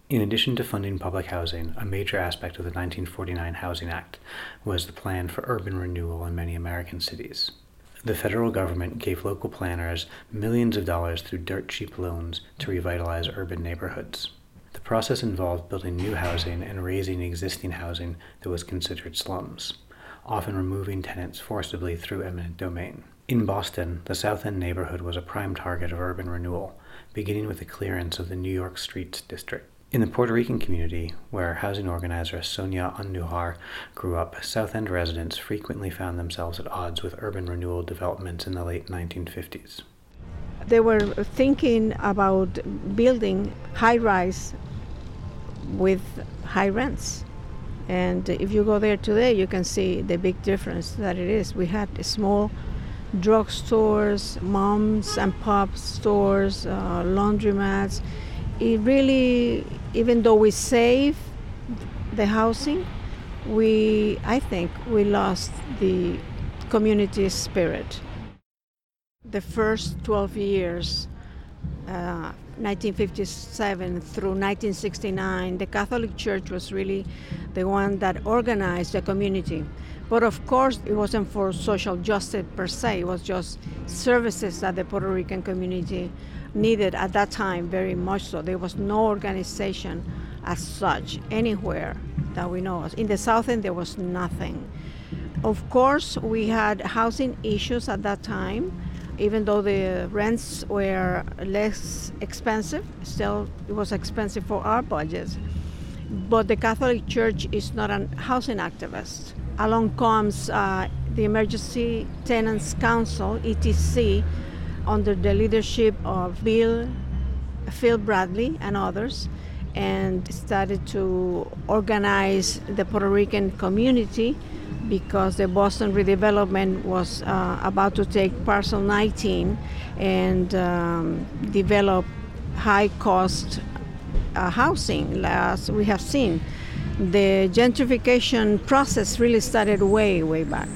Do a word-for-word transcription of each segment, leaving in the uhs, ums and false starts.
In addition to funding public housing, a major aspect of the nineteen forty-nine Housing Act was the plan for urban renewal in many American cities. The federal government gave local planners millions of dollars through dirt-cheap loans to revitalize urban neighborhoods. The process involved building new housing and razing existing housing that was considered slums, often removing tenants forcibly through eminent domain. In Boston, the South End neighborhood was a prime target of urban renewal, beginning with the clearance of the New York Streets district. In the Puerto Rican community, where housing organizer Sonia Andujar grew up, South End residents frequently found themselves at odds with urban renewal developments in the late nineteen fifties. They were thinking about building high-rise with high rents. And if you go there today, you can see the big difference that it is. We had small drugstores, moms and pop stores, uh, laundromats. It really, even though we saved the housing, we, I think, we lost the community spirit. The first twelve years, uh, nineteen fifty-seven through nineteen sixty-nine, the Catholic Church was really the one that organized the community. But of course, it wasn't for social justice per se. It was just services that the Puerto Rican community needed at that time, very much so. There was no organization as such anywhere that we know of. In the South End, there was nothing. Of course, we had housing issues at that time. Even though the rents were less expensive, still it was expensive for our budgets. But the Catholic Church is not a housing activist. Along comes uh, the Emergency Tenants Council, E T C, under the leadership of Bill, Phil Bradley and others, and started to organize the Puerto Rican community because the Boston redevelopment was uh, about to take Parcel nineteen and um, develop high-cost uh, housing, as we have seen. The gentrification process really started way, way back.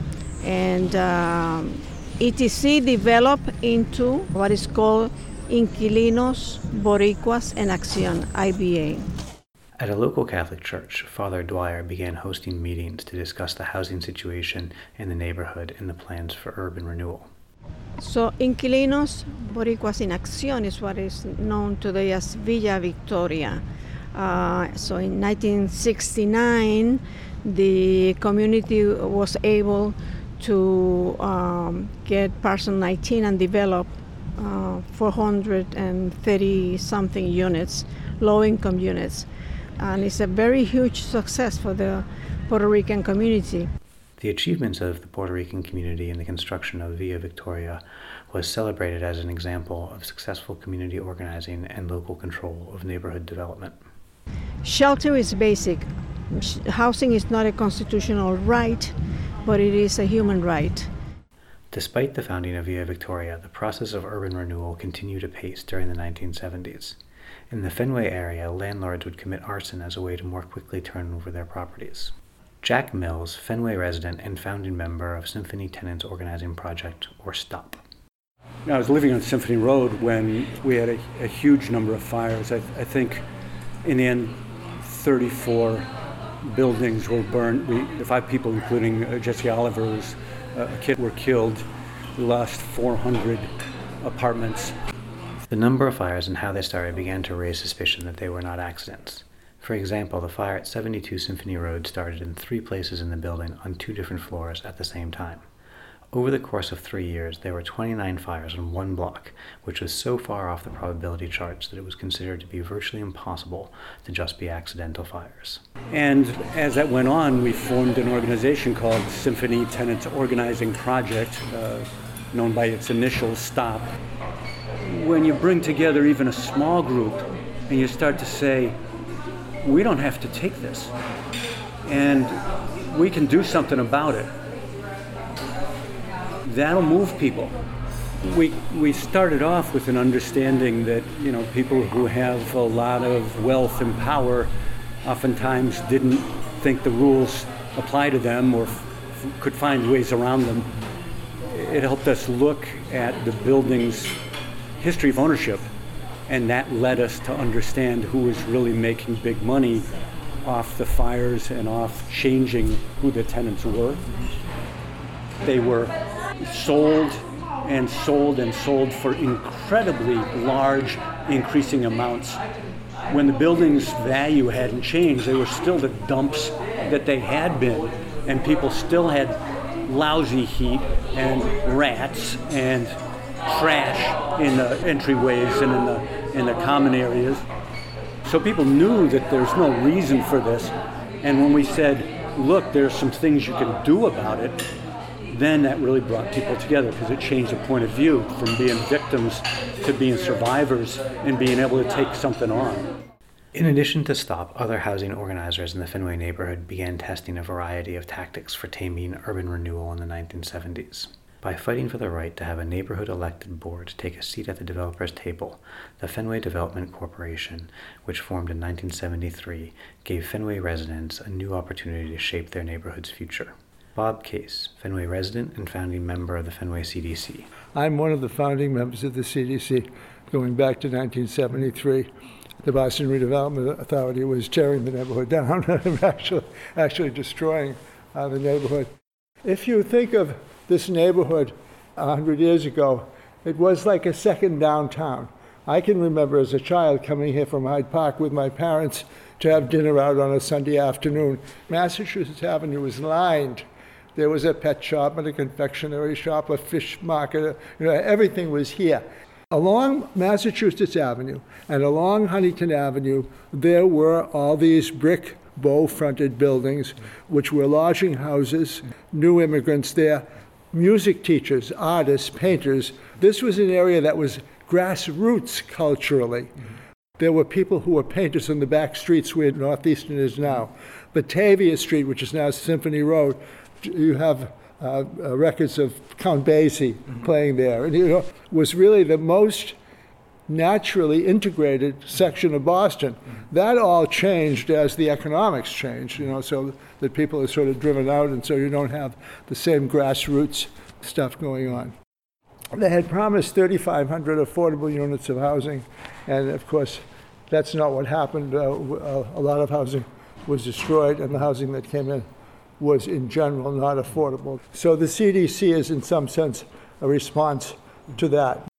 And um, E T C developed into what is called Inquilinos Boricuas en Acción, I B A. At a local Catholic church, Father Dwyer began hosting meetings to discuss the housing situation in the neighborhood and the plans for urban renewal. So Inquilinos Boricuas en Acción is what is known today as Villa Victoria. Uh, so in nineteen sixty-nine, the community was able to um, get Parcel nineteen and develop uh, four hundred thirty something units, low-income units. And it's a very huge success for the Puerto Rican community. The achievements of the Puerto Rican community in the construction of Villa Victoria was celebrated as an example of successful community organizing and local control of neighborhood development. Shelter is basic. Housing is not a constitutional right, but it is a human right. Despite the founding of Villa Victoria, the process of urban renewal continued apace during the nineteen seventies. In the Fenway area, landlords would commit arson as a way to more quickly turn over their properties. Jack Mills, Fenway resident and founding member of Symphony Tenants Organizing Project, or STOP. I was living on Symphony Road when we had a, a huge number of fires. I, I think in the end, thirty-four buildings were burned. We, five people, including uh, Jesse Oliver, was uh, a kid, were killed. We lost four hundred apartments. The number of fires and how they started began to raise suspicion that they were not accidents. For example, the fire at seventy-two Symphony Road started in three places in the building on two different floors at the same time. Over the course of three years, there were twenty-nine fires in one block, which was so far off the probability charts that it was considered to be virtually impossible to just be accidental fires. And as that went on, we formed an organization called Symphony Tenants Organizing Project, uh, known by its initials, STOP. When you bring together even a small group and you start to say, we don't have to take this, and we can do something about it, that'll move people. We we started off with an understanding that, you know, people who have a lot of wealth and power oftentimes didn't think the rules apply to them or f- could find ways around them. It helped us look at the building's history of ownership And that led us to understand who was really making big money off the fires and off changing who the tenants were. They were sold and sold and sold for incredibly large, increasing amounts. When the building's value hadn't changed, they were still the dumps that they had been, and people still had lousy heat and rats and trash in the entryways and in the in the common areas. So people knew that there's no reason for this. And when we said, look, there's some things you can do about it, then that really brought people together, because it changed the point of view from being victims to being survivors and being able to take something on. In addition to STOP, other housing organizers in the Fenway neighborhood began testing a variety of tactics for taming urban renewal in the nineteen seventies. By fighting for the right to have a neighborhood-elected board take a seat at the developer's table, the Fenway Development Corporation, which formed in nineteen seventy-three, gave Fenway residents a new opportunity to shape their neighborhood's future. Bob Case, Fenway resident and founding member of the Fenway C D C. I'm one of the founding members of the C D C, going back to nineteen seventy-three. The Boston Redevelopment Authority was tearing the neighborhood down and actually, actually destroying uh, the neighborhood. If you think of this neighborhood a hundred years ago, it was like a second downtown. I can remember as a child coming here from Hyde Park with my parents to have dinner out on a Sunday afternoon. Massachusetts Avenue was lined. There was a pet shop and a confectionery shop, a fish market, you know, everything was here. Along Massachusetts Avenue and along Huntington Avenue, there were all these brick bow-fronted buildings, which were lodging houses, new immigrants there, music teachers, artists, painters. This was an area that was grassroots culturally. Mm-hmm. There were people who were painters on the back streets where Northeastern is now. Batavia Street, which is now Symphony Road, you have uh, uh, records of Count Basie mm-hmm. playing there. And, you know, was really the most naturally integrated section of Boston. Mm-hmm. That all changed as the economics changed, you know, so that people are sort of driven out, and so you don't have the same grassroots stuff going on. They had promised thirty-five hundred affordable units of housing, and of course, that's not what happened. Uh, a lot of housing was destroyed, and the housing that came in was, in general, not affordable. So the C D C is, in some sense, a response to that.